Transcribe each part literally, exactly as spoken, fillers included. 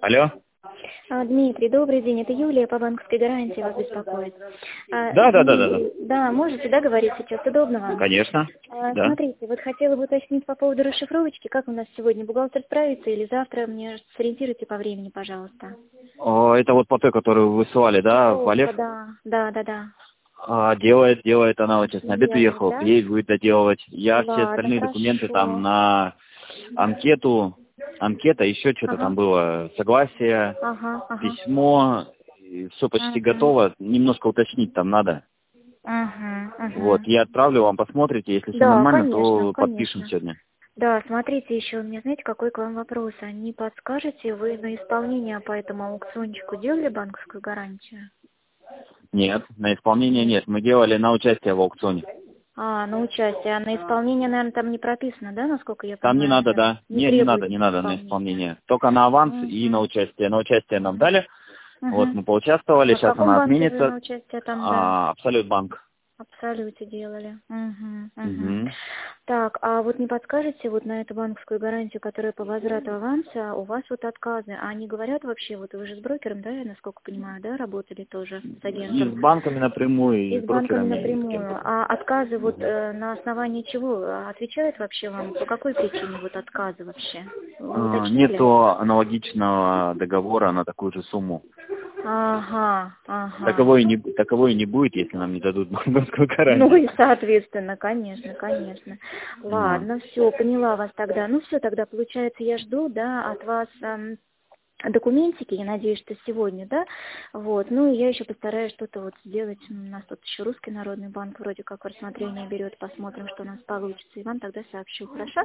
Алло. А, Дмитрий, добрый день. Это Юлия по банковской гарантии вас беспокоит. А, Да, да, да, да, да. Дмитрий, да, можете, да, говорить сейчас? Удобно вам? Конечно. А, Да. Смотрите, вот хотела бы уточнить по поводу расшифровочки. Как у нас сегодня? Бухгалтер справится или завтра? Мне сориентируйте по времени, пожалуйста. О, это вот по той, которую вы высылали, да, О, Олег? да, да, да, да. А, делает, делает, она вот сейчас на обед Делает, уехала, да? ей будет доделывать. Я все Ладно, остальные документы там хорошо. на анкету, анкета, еще что-то Ага, там было, согласие, ага, ага. письмо, все почти Угу, готово, немножко уточнить там надо. угу, Вот, угу. я отправлю вам, посмотрите, если все Да, нормально, конечно, то подпишем конечно. сегодня. Да, смотрите, еще у меня, знаете, какой к вам вопрос? А не подскажете, вы на исполнение по этому аукциончику делали банковскую гарантию? Нет, на исполнение нет, мы делали на участие в аукционе. А, на участие. А на исполнение, наверное, там не прописано, да, насколько я Там не понимаю? надо, Наверное, да. не Не, не надо, требуется не надо на исполнение. исполнение. Только на аванс и на Угу, участие. На участие нам угу, дали. Вот, угу. мы поучаствовали, А в сейчас каком она банке вы отменится. на участие там, да? А, Абсолют банк. Абсолюте делали. Угу, угу. Угу. Так, а вот не подскажете вот на эту банковскую гарантию, которая по возврату аванса, у вас вот отказы, а они говорят вообще, вот вы же с брокером, да, я насколько понимаю, да, работали тоже с И с агентом, банками напрямую, и и с с банками брокерами, и с напрямую, кем-то. а отказы вот Мгм. э, на основании чего отвечают вообще вам, по какой причине вот отказы вообще? Вы А, уточняли? Нету аналогичного договора на такую же сумму. Ага, ага. Таковой не, таковой не будет, если нам не дадут банковскую Ну гарантию. и соответственно, конечно, конечно. Вот. Ладно, все, поняла вас тогда. Ну все, тогда получается, я жду, да, от вас эм, документики, я надеюсь, что сегодня, да, вот, ну и я еще постараюсь что-то вот сделать, у нас тут еще Русский народный банк вроде как в рассмотрение берет, посмотрим, что у нас получится, и вам тогда сообщу, хорошо?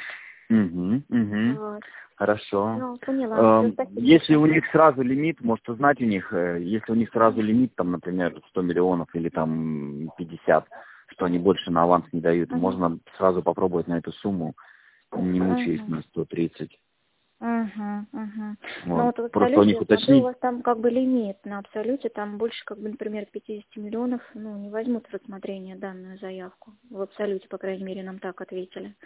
Угу, угу. Вот, Хорошо. ну, поняла, все, Эм, спасибо Если большое. у них сразу лимит, может узнать у них, э, если у них сразу лимит, там, например, сто миллионов или там пятьдесят, что они больше на аванс не дают, Угу. можно сразу попробовать на эту сумму, не мучаясь Угу. на сто тридцать. Угу, угу. Ну Вот. вот в Просто у Абсолюте, них я смотрю, у уточнить. вас там как бы лимит на Абсолюте, там больше, как бы, например, пятьдесят миллионов, ну, не возьмут в рассмотрение данную заявку. В Абсолюте, по крайней мере, нам так ответили.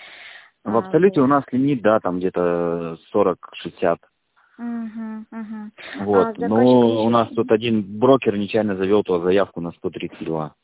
В А, Абсолюте вот. у нас лимит, да, там где-то сорок-шестьдесят. Угу, угу. Вот. А заказчик Но у еще... нас тут один брокер нечаянно завел ту заявку на сто тридцать два.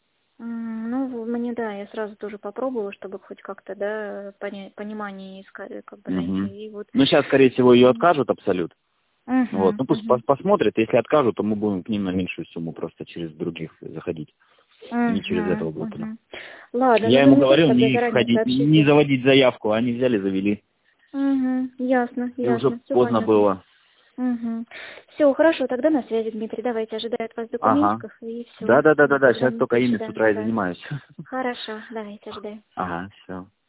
М, Ну, мне, да, я сразу тоже попробовала, чтобы хоть как-то, да, понять, понимание искать, как бы найти. Угу. И вот... Ну, сейчас, скорее всего, ее откажут Абсолют. Вот. Угу, Ну пусть угу. пос- посмотрят, если откажут, то мы будем к ним на меньшую сумму просто через других заходить. Не через Угу, этого брокера. угу. Ладно, ну Я вы ему мне тоже говорил тогда не заранее входить, не сообщите. заводить заявку, а они взяли, завели. Угу, ясно, И уже ясно, все поздно понятно. было. Угу. Все, хорошо, тогда на связи, Дмитрий. Давайте, ожидаю от вас Ага. документиков, и все. Да, да, да, да, да. Тогда Сейчас до только ими с утра и свидания, да. занимаюсь. Хорошо, давайте, ожидаю. Ага, все.